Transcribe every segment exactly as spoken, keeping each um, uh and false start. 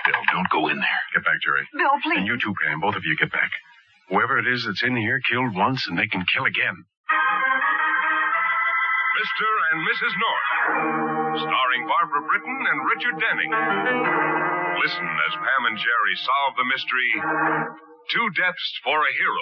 Bill, don't go in there. Get back, Jerry. Bill, please. And you too, Pam. Both of you get back. Whoever it is that's in here killed once, and they can kill again. Mister and Missus North, starring Barbara Britton and Richard Denning. Listen as Pam and Jerry solve the mystery, Two Deaths for a Hero.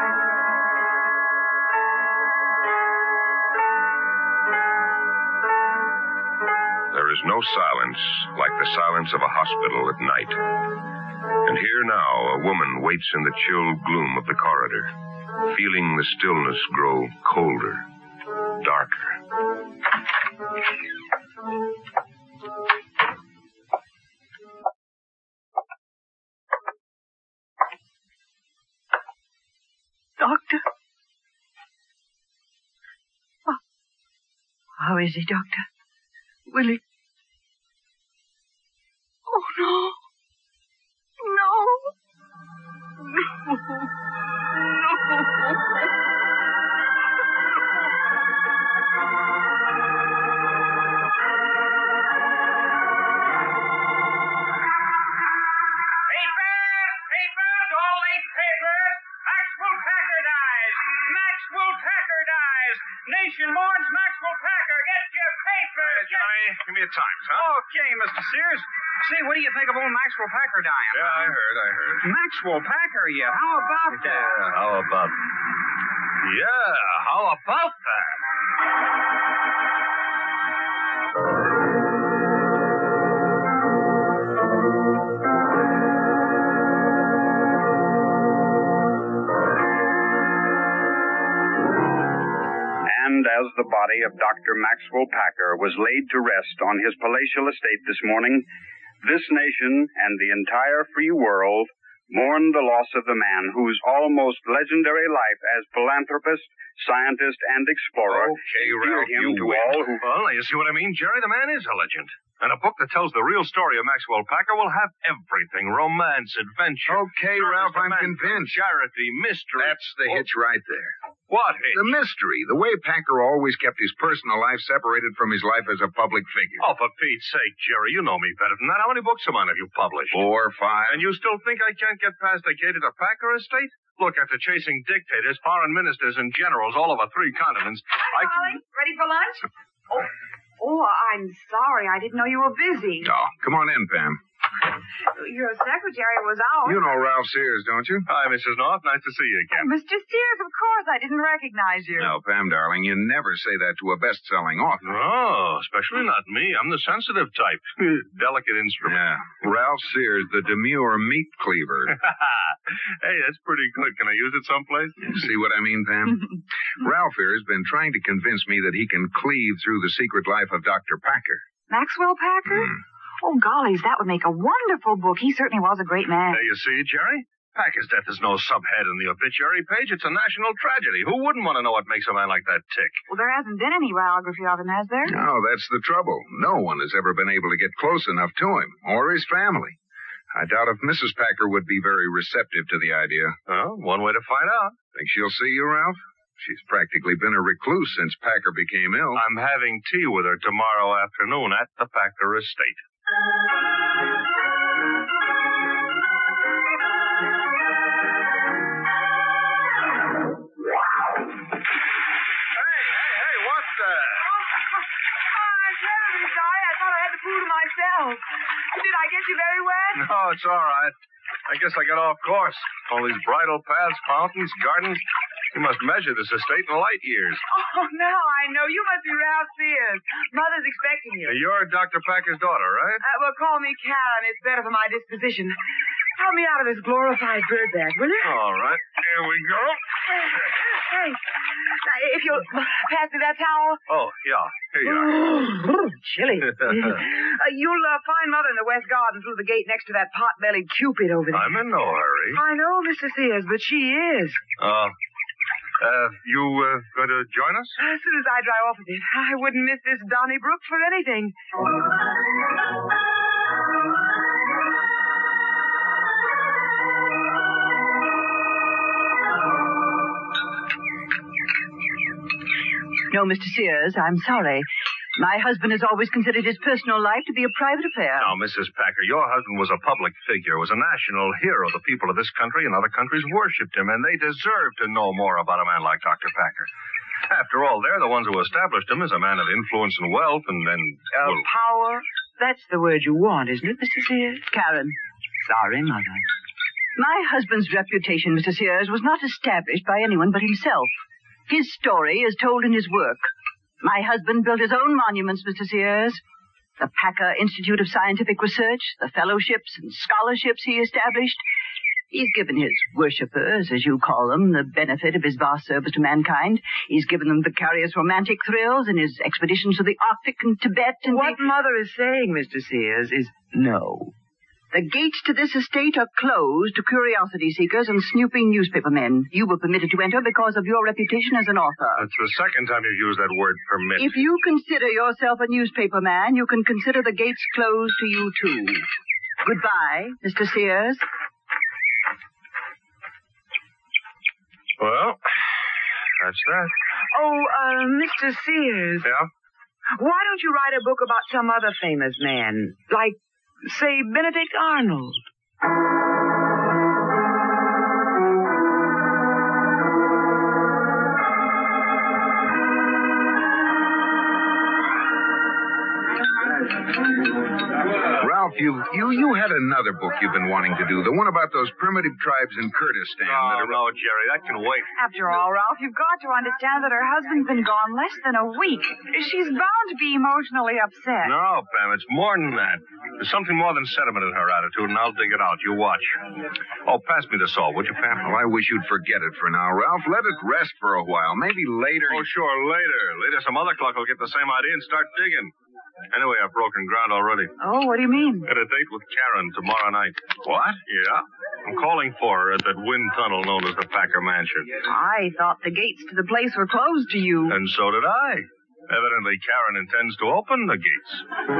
There is no silence like the silence of a hospital at night. And here now, a woman waits in the chill gloom of the corridor, feeling the stillness grow colder, darker. Doctor? Oh. How is he, Doctor? Will he... Oh, no. No. No. No. Nation mourns Maxwell Packer. Get your papers. Hey, Johnny, give me a Times, huh? Okay, Mister Sears. Say, what do you think of old Maxwell Packer dying? Yeah, I heard, I heard. Maxwell Packer, yeah. How about that? Yeah, how about... Yeah, how about that? And as the body of Doctor Maxwell Packer was laid to rest on his palatial estate this morning, this nation and the entire free world mourned the loss of the man whose almost legendary life as philanthropist, scientist, and explorer okay, endeared Ralph, him you to win. all who... Well, you see what I mean, Jerry? The man is a legend. And a book that tells the real story of Maxwell Packer will have everything. Romance, adventure. Okay, Ralph, I'm convinced. Charity, mystery. That's the oh. hitch right there. What hitch? The mystery. The way Packer always kept his personal life separated from his life as a public figure. Oh, for Pete's sake, Jerry, you know me better than that. How many books of mine have you published? Four, five. And you still think I can't get past the gate of the Packer estate? Look, after chasing dictators, foreign ministers, and generals all over three continents, I Molly, ready for lunch? Oh, oh, I'm sorry. I didn't know you were busy. Oh, come on in, Pam. Your secretary was out. You know Ralph Sears, don't you? Hi, Missus North. Nice to see you again. Oh, Mister Sears, of course. I didn't recognize you. Now, Pam, darling, you never say that to a best-selling author. Oh, especially not me. I'm the sensitive type. Delicate instrument. Yeah. Ralph Sears, the demure meat cleaver. Hey, that's pretty good. Can I use it someplace? See what I mean, Pam? Ralph here has been trying to convince me that he can cleave through the secret life of Doctor Packer. Maxwell Packer? Hmm. Oh, gollies, that would make a wonderful book. He certainly was a great man. There you see, Jerry. Packer's death is no subhead in the obituary page. It's a national tragedy. Who wouldn't want to know what makes a man like that tick? Well, there hasn't been any biography of him, has there? No, that's the trouble. No one has ever been able to get close enough to him, or his family. I doubt if Missus Packer would be very receptive to the idea. Well, one way to find out. Think she'll see you, Ralph? She's practically been a recluse since Packer became ill. I'm having tea with her tomorrow afternoon at the Packer estate. Myself. Did I get you very wet? No, it's all right. I guess I got off course. All these bridle paths, fountains, gardens. You must measure this estate in light years. Oh, now I know. You must be Ralph Sears. Mother's expecting you. Now, you're Doctor Packer's daughter, right? Uh, well, call me Karen. It's better for my disposition. Help me out of this glorified bird bag, will you? All right. Here we go. Hey, now, if you'll pass me that towel. Oh, yeah. Here you are. Oh, chilly. uh, you'll uh, find Mother in the West Garden through the gate next to that pot-bellied Cupid over there. I'm in no hurry. I know, Mister Sears, but she is. Uh, uh, you uh, going to join us? As soon as I dry off a bit. I wouldn't miss this Donnybrook for anything. No, Mister Sears, I'm sorry. My husband has always considered his personal life to be a private affair. Now, Missus Packer, your husband was a public figure, was a national hero. The people of this country and other countries worshipped him, and they deserve to know more about a man like Doctor Packer. After all, they're the ones who established him as a man of influence and wealth, and then... Uh, well, power? That's the word you want, isn't it, Mister Sears? Karen. Sorry, Mother. My husband's reputation, Mister Sears, was not established by anyone but himself. His story is told in his work. My husband built his own monuments, Mister Sears. The Packer Institute of Scientific Research, the fellowships and scholarships he established. He's given his worshippers, as you call them, the benefit of his vast service to mankind. He's given them vicarious romantic thrills in his expeditions to the Arctic and Tibet. And what the... Mother is saying, Mister Sears, is no. The gates to this estate are closed to curiosity seekers and snooping newspaper men. You were permitted to enter because of your reputation as an author. That's the second time you've used that word, permit. If you consider yourself a newspaper man, you can consider the gates closed to you, too. Goodbye, Mister Sears. Well, that's that. Oh, uh, Mister Sears. Yeah? Why don't you write a book about some other famous man? Like, say, Benedict Arnold. Ralph, you you you had another book you've been wanting to do, the one about those primitive tribes in Kurdistan. No, that are... no, Jerry, that can wait. After all, Ralph, you've got to understand that her husband's been gone less than a week. She's bound to be emotionally upset. No, Pam, it's more than that. There's something more than sentiment in her attitude, and I'll dig it out. You watch. Oh, pass me the salt, would you, Pam? Well, I wish you'd forget it for now, Ralph. Let it rest for a while. Maybe later... Oh, sure, later. Later, some other clock will get the same idea and start digging. Anyway, I've broken ground already. Oh, what do you mean? Got a date with Karen tomorrow night. What? Yeah. I'm calling for her at that wind tunnel known as the Packer Mansion. I thought the gates to the place were closed to you. And so did I. Evidently, Karen intends to open the gates.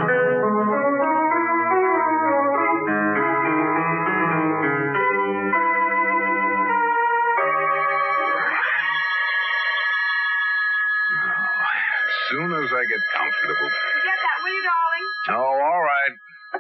As soon as I get comfortable. Get that, will you, darling? Oh, all right.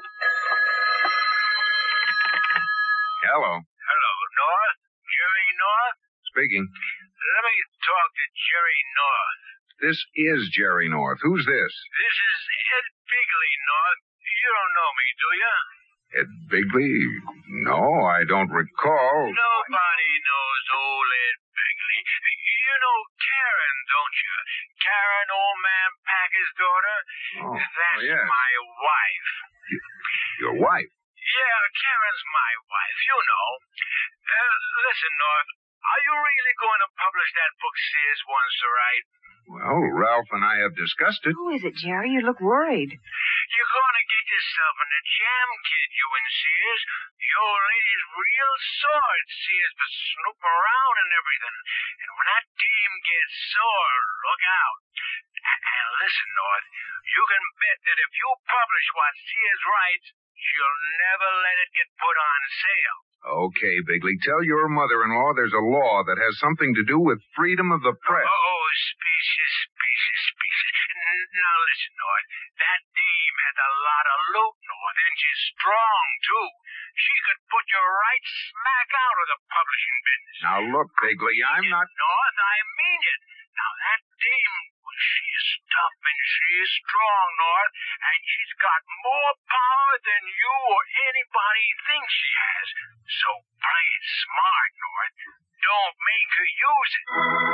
Hello. Hello, North? Jerry North? Speaking. Let me talk to Jerry North. This is Jerry North. Who's this? This is Ed Bigley, North. You don't know me, do you? Ed Bigley? No, I don't recall. Nobody knows old Ed Bigley. You know Karen, don't you? Karen, old man Packer's daughter? Oh, That's oh, yes. my wife. Your wife? Yeah, Karen's my wife, you know. Uh, listen, North, are you really going to publish that book Sears wants to write? Well, Ralph and I have discussed it. Who is it, Jerry? You look worried. You're going to get yourself in a jam, kid, you and Sears. The old lady's real sore at Sears for snooping around and everything. And when that dame gets sore, look out. And listen, North, you can bet that if you publish what Sears writes, she'll never let it get put on sale. Okay, Bigley, tell your mother-in-law there's a law that has something to do with freedom of the press. Oh, specious, specious, specious. Now listen, North, that dame has a lot of loot, North, and she's strong, too. She could put you right smack out of the publishing business. Now look, Bigley, I'm not... North, I mean it. Now that dame, well, she is tough and she is strong, North, and she's got more power than you or anybody thinks she has. So play it smart, North. Don't make her use it.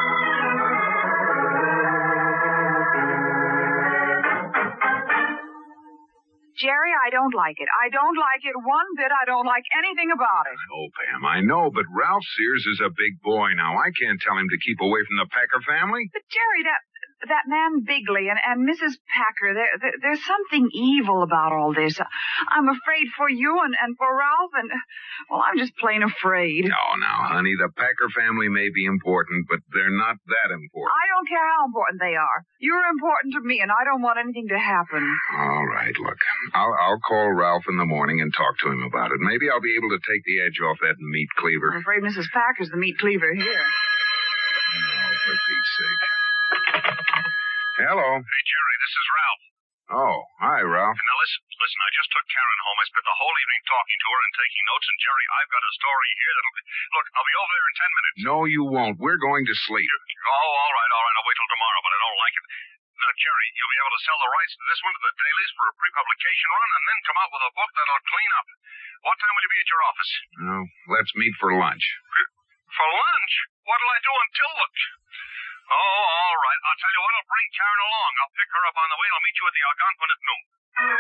Jerry, I don't like it. I don't like it one bit. I don't like anything about it. Oh, Pam, I know, but Ralph Sears is a big boy now. I can't tell him to keep away from the Packer family. But, Jerry, that that man Bigley and, and Missus Packer, there, there, there's something evil about all this. I'm afraid for you and, and for Ralph, and, well, I'm just plain afraid. Oh, now, honey, the Packer family may be important, but they're not that important. I don't care how important they are. You're important to me, and I don't want anything to happen. All right, look. I'll, I'll call Ralph in the morning and talk to him about it. Maybe I'll be able to take the edge off that meat cleaver. I'm afraid Missus Packer's the meat cleaver here. Oh, for Pete's sake. Hello. Hey, Jerry, this is Ralph. Oh, hi, Ralph. Now, listen, listen, I just took Karen home. I spent the whole evening talking to her and taking notes, and, Jerry, I've got a story here that'll be... Look, I'll be over there in ten minutes. No, you won't. We're going to sleep. Oh, all right, all right. I'll wait till tomorrow, but I don't like it. Now, Jerry, you'll be able to sell the rights to this one to the dailies for a pre-publication run and then come out with a book that'll clean up. What time will you be at your office? No, let's meet for lunch. For lunch? What'll I do until lunch? Oh, all right. I'll tell you what, I'll bring Karen along. I'll pick her up on the way. I'll meet you at the Algonquin at noon.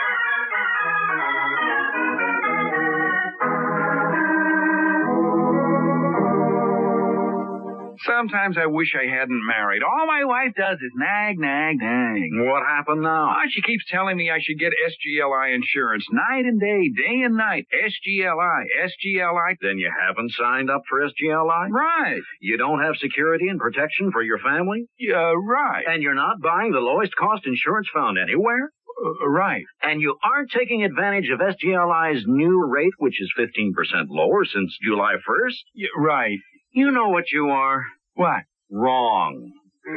Sometimes I wish I hadn't married. All my wife does is nag, nag, nag. What happened now? Oh, she keeps telling me I should get S G L I insurance night and day, day and night. S G L I, S G L I. Then you haven't signed up for S G L I? Right. You don't have security and protection for your family? Yeah, right. And you're not buying the lowest cost insurance found anywhere? Uh, right. And you aren't taking advantage of S G L I's new rate, which is fifteen percent lower since July first? Yeah, right. You know what you are. What? Wrong.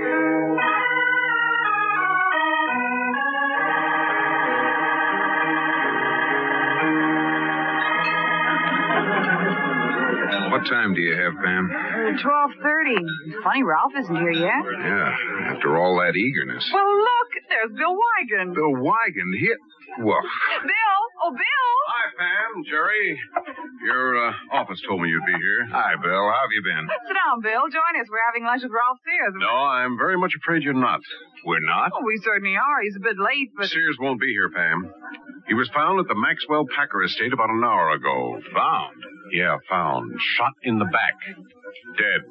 What time do you have, Pam? Twelve thirty. Funny Ralph isn't here yet. Yeah, after all that eagerness. Well, look, there's Bill Wigan. Bill Wigan here? Well... Bill! Oh, Bill! Hi, Pam. Jerry. Your uh, office told me you'd be here. Hi, Bill. How have you been? Sit down, Bill. Join us. We're having lunch with Ralph Sears. No, I'm very much afraid you're not. We're not? Oh, we certainly are. He's a bit late, but... Sears won't be here, Pam. He was found at the Maxwell Packer estate about an hour ago. Found? Yeah, found. Shot in the back. Dead.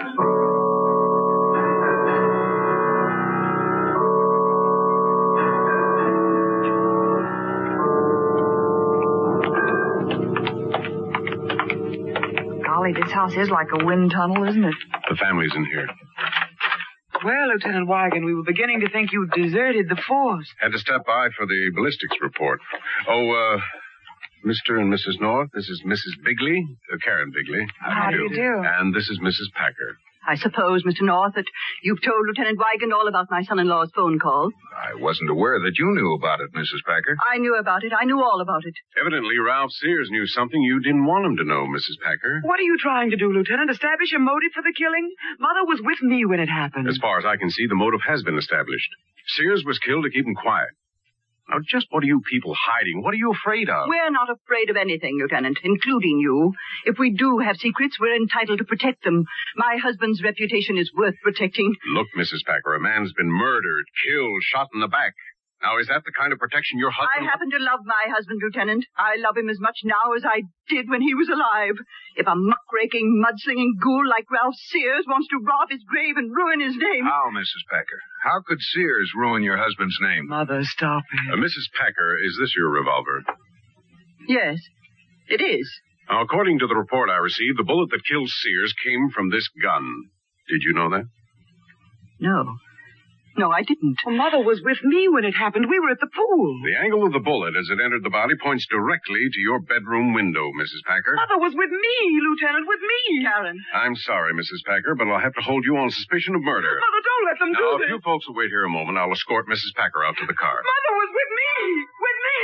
Golly, this house is like a wind tunnel, isn't it? The family's in here. Well, Lieutenant Wigan, we were beginning to think you deserted the force. Had to step by for the ballistics report. Oh, uh, Mister and Missus North, this is Missus Bigley, uh, Karen Bigley. How do you do? And this is Missus Packer. I suppose, Mister North, that you've told Lieutenant Wigan all about my son-in-law's phone call. I wasn't aware that you knew about it, Missus Packer. I knew about it. I knew all about it. Evidently, Ralph Sears knew something you didn't want him to know, Missus Packer. What are you trying to do, Lieutenant? Establish a motive for the killing? Mother was with me when it happened. As far as I can see, the motive has been established. Sears was killed to keep him quiet. Now, just what are you people hiding? What are you afraid of? We're not afraid of anything, Lieutenant, including you. If we do have secrets, we're entitled to protect them. My husband's reputation is worth protecting. Look, Missus Packer, a man's been murdered, killed, shot in the back. Now, is that the kind of protection your husband... I happen to love my husband, Lieutenant. I love him as much now as I did when he was alive. If a muckraking, mudslinging ghoul like Ralph Sears wants to rob his grave and ruin his name... How, Missus Packer? How could Sears ruin your husband's name? Mother, stop it. Uh, Missus Packer, is this your revolver? Yes, it is. Now, according to the report I received, the bullet that killed Sears came from this gun. Did you know that? No. No, I didn't. Well, Mother was with me when it happened. We were at the pool. The angle of the bullet as it entered the body points directly to your bedroom window, Missus Packer. Mother was with me, Lieutenant, with me. Karen. I'm sorry, Missus Packer, but I'll have to hold you on suspicion of murder. Mother, don't let them now, do if this. you folks will wait here a moment, I'll escort Missus Packer out to the car. Mother was with me! With me!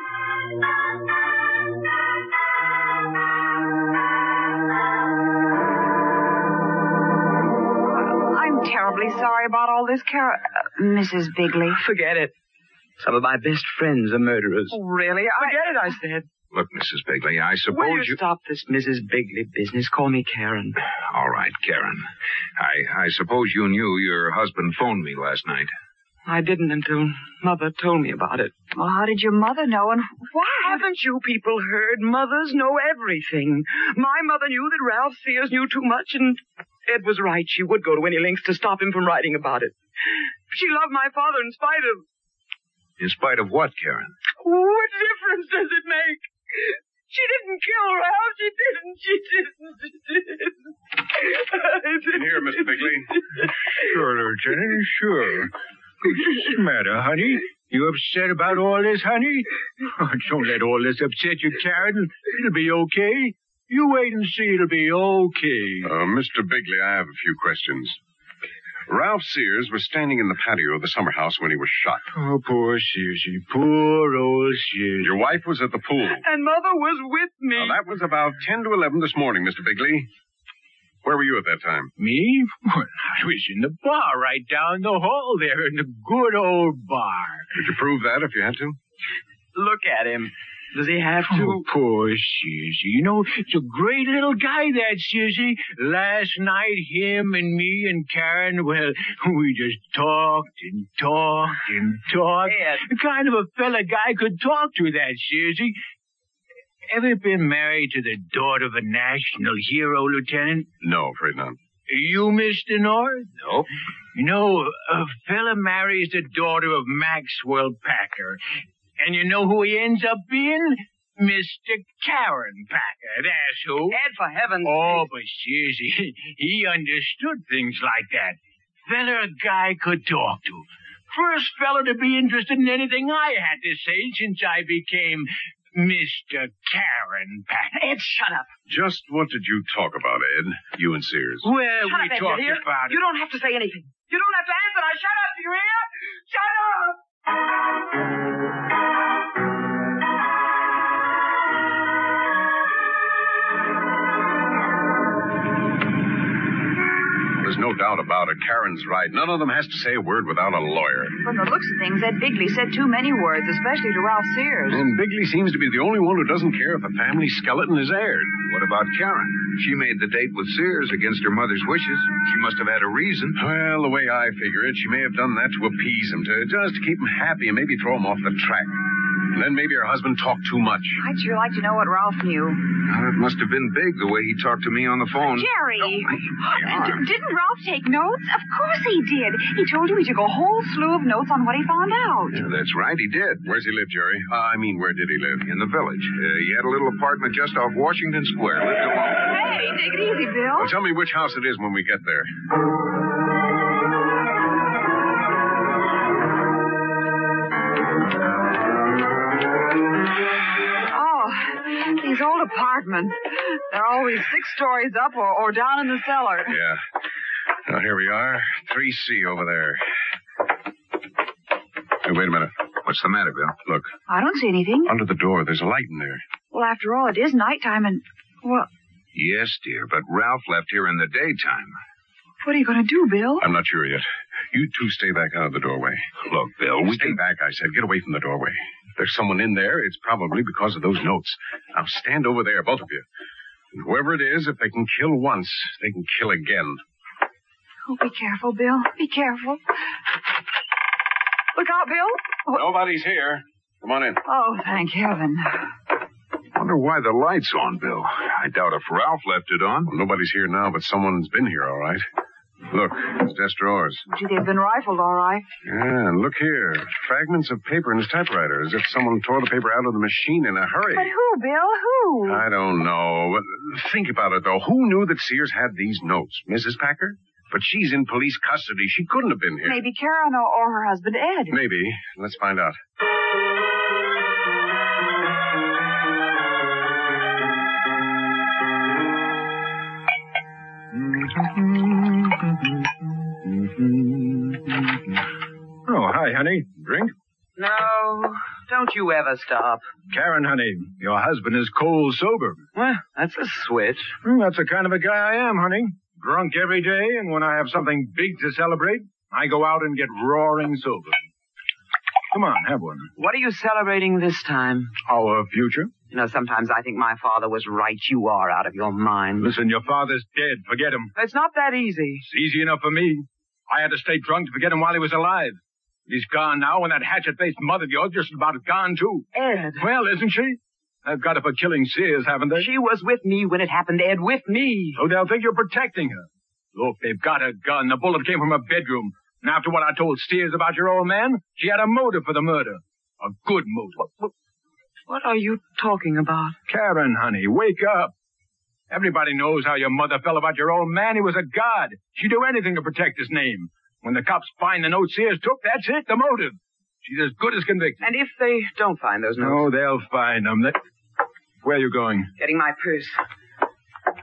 I'm terribly sorry about all this, Car- uh, Missus Bigley. Forget it. Some of my best friends are murderers. Oh, really? I... Forget it, I said. Look, Missus Bigley, I suppose Will you, you... stop this Missus Bigley business? Call me Karen. All right, Karen. I, I suppose you knew your husband phoned me last night. I didn't until Mother told me about it. Well, how did your mother know, and why? Haven't you people heard? Mothers know everything. My mother knew that Ralph Sears knew too much, and Ed was right. She would go to any lengths to stop him from writing about it. She loved my father in spite of... In spite of what, Karen? What difference does it make? She didn't kill Ralph. She didn't. She didn't. She didn't. In here, Mister Bigley. Sure, Lieutenant, sure. What's the matter, honey? You upset about all this, honey? Oh, don't let all this upset you, Karen. It'll be okay. You wait and see. It'll be okay. Uh, Mister Bigley, I have a few questions. Ralph Sears was standing in the patio of the summer house when he was shot. Oh, poor Searsy. Poor old Sears. Your wife was at the pool. And Mother was with me. Now, that was about ten to eleven this morning, Mister Bigley. Where were you at that time? Me? Well, I was in the bar right down the hall there, in the good old bar. Did you prove that if you had to? Look at him. Does he have to? Oh, poor Searsy. You know, it's a great little guy, that Searsy. Last night, him and me and Karen, well, we just talked and talked and talked. Ed. The kind of a fella guy could talk to, that Searsy. Ever been married to the daughter of a national hero, Lieutenant? No, afraid not. You, Mister North? No. You know, a fella marries the daughter of Maxwell Packer. And you know who he ends up being? Mister Karen Packer. That's who. Ed, for heaven's Oh, sake. but seriously, he understood things like that. Fella a guy could talk to. First fella to be interested in anything I had to say since I became Mister Karen Packer. Ed, shut up. Just what did you talk about, Ed? You and Sears. Well, Shut we up, Ed, talked you hear? about it. You don't have to say anything. You don't have to answer. Now, shut up, do you hear? Shut up! There's no doubt about it. Karen's right. None of them has to say a word without a lawyer. From the looks of things, Ed Bigley said too many words, especially to Ralph Sears. And Bigley seems to be the only one who doesn't care if the family skeleton is aired. What about Karen? She made the date with Sears against her mother's wishes. She must have had a reason. Well, the way I figure it, she may have done that to appease him, to just to keep him happy and maybe throw him off the track. And then maybe her husband talked too much. I'd sure like to know what Ralph knew. Uh, it must have been big the way he talked to me on the phone. Jerry! Oh, my D- arm. didn't Ralph take notes? Of course he did. He told you he took a whole slew of notes on what he found out. Yeah, that's right, he did. Where's he live, Jerry? Uh, I mean, where did he live? In the village. Uh, he had a little apartment just off Washington Square. Lived alone. Hey, take it easy, Bill. Well, tell me which house it is when we get there. Oh, these old apartments. They're always six stories up or, or down in the cellar. Yeah. Now, here we are. three C over there. Hey, wait a minute. What's the matter, Bill? Look, I don't see anything. under the door, there's a light in there. Well, after all, it is nighttime and, well, Yes, dear, but Ralph left here in the daytime. what are you going to do, Bill? I'm not sure yet. You two stay back out of the doorway. Look, Bill, we Stay can... back, I said. Get away from the doorway. If there's someone in there, it's probably because of those notes. Now, stand over there, both of you. And whoever it is, if they can kill once, they can kill again. Oh, be careful, Bill. Be careful. Look out, Bill. Nobody's here. Come on in. Oh, thank heaven. Wonder why the light's on, Bill. I doubt if Ralph left it on. Well, nobody's here now, but someone's been here, all right. Look, his desk drawers. Gee, they've been rifled, all right. Yeah, and look here. Fragments of paper in his typewriter, as if someone tore the paper out of the machine in a hurry. But who, Bill? Who? I don't know. But think about it, though. Who knew that Sears had these notes? Missus Packer? But she's in police custody. She couldn't have been here. Maybe Karen or, or her husband, Ed. Maybe. Let's find out. Oh, hi, honey. Drink? No, don't you ever stop. Karen, honey, your husband is cold sober. Well, that's a switch. Hmm, that's the kind of a guy I am, honey. Drunk every day, and when I have something big to celebrate, I go out and get roaring sober. Come on, have one. What are you celebrating this time? Our future. You know, sometimes I think my father was right. You are out of your mind. Listen, your father's dead. Forget him. It's not that easy. It's easy enough for me. I had to stay drunk to forget him while he was alive. He's gone now, and that hatchet-faced mother of yours just about gone, too. Ed. Well, isn't she? They've got her for killing Sears, haven't they? She was with me when it happened, Ed, with me. So they'll think you're protecting her. Look, they've got her gun. The bullet came from her bedroom. And after what I told Sears about your old man, she had a motive for the murder. A good motive. What, what are you talking about? Karen, honey, wake up. Everybody knows how your mother felt about your old man. He was a god. She'd do anything to protect his name. When the cops find the note Sears took, that's it, the motive. She's as good as convicted. And if they don't find those notes? No, they'll find them. They... Where are you going? Getting my purse.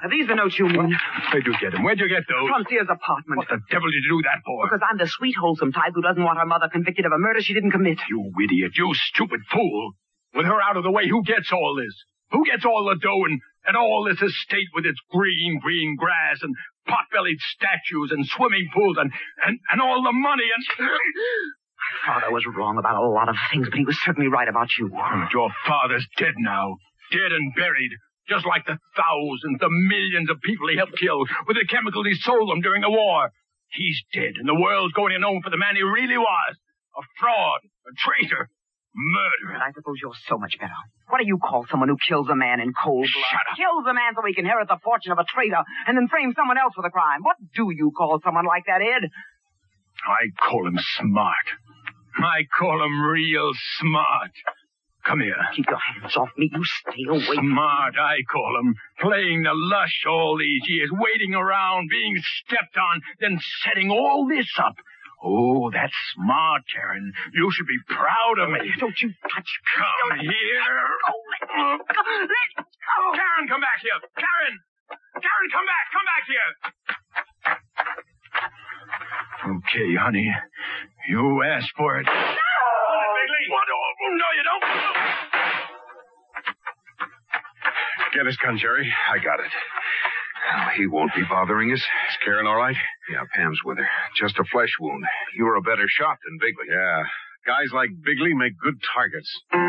Are these the notes you mean? Where'd you get them? Where'd you get those? From Sears' apartment. What the devil did you do that for? Because I'm the sweet, wholesome type who doesn't want her mother convicted of a murder she didn't commit. You idiot. You stupid fool. With her out of the way, who gets all this? Who gets all the dough and, and all this estate with its green, green grass and pot-bellied statues and swimming pools and, and, and all the money and... My father was wrong about a lot of things, but he was certainly right about you. And your father's dead now. Dead and buried. Just like the thousands, the millions of people he helped kill with the chemicals he sold them during the war. He's dead, and the world's going to know him for the man he really was. A fraud, a traitor, murderer. And I suppose you're so much better. What do you call someone who kills a man in cold blood? Shut up. Kills a man so he can inherit the fortune of a traitor and then frame someone else for the crime. What do you call someone like that, Ed? I call him smart. I call him real smart. Come here. Keep your hands off me. You stay away. Smart, I call him. Playing the lush all these years, waiting around, being stepped on, then setting all this up. Oh, that's smart, Karen. You should be proud of me. Don't you touch me. Come here. Oh, let go. Let go. Karen, come back here. Karen! Karen, come back. Come back here. Okay, honey. You asked for it. No! What? Oh, no, you don't. Get his gun, Jerry. I got it. Well, he won't be bothering us. Is Karen all right? Yeah, Pam's with her. Just a flesh wound. You're a better shot than Bigley. Yeah. Guys like Bigley make good targets.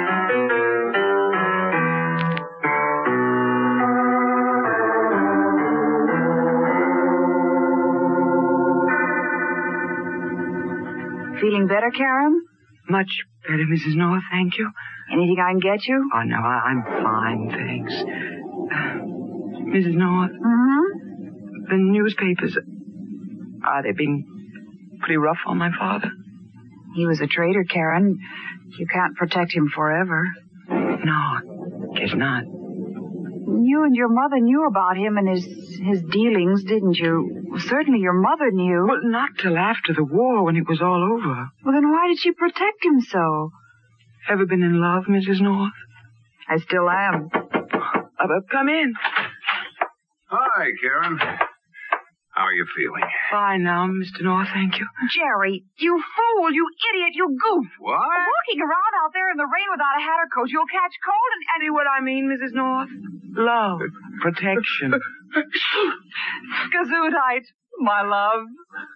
Feeling better, Karen? Much better, Missus North, thank you. Anything I can get you? Oh, no, I, I'm fine, thanks. Uh, Missus North? Mm-hmm. The newspapers, are they being pretty rough on my father? He was a traitor, Karen. You can't protect him forever. No, guess not. You and your mother knew about him and his his dealings, didn't you? Well, certainly your mother knew. Well, not till after the war, when it was all over. Well, then why did she protect him so? Ever been in love, Missus North? I still am. Uh, come in. Hi, Karen. How are you feeling? Fine now, Mister North, thank you. Jerry, you fool, you idiot, you goof. What? Walking around out there in the rain without a hat or coat, you'll catch cold and... and See what I mean, Missus North? Love. Protection. Gesundheit, my love.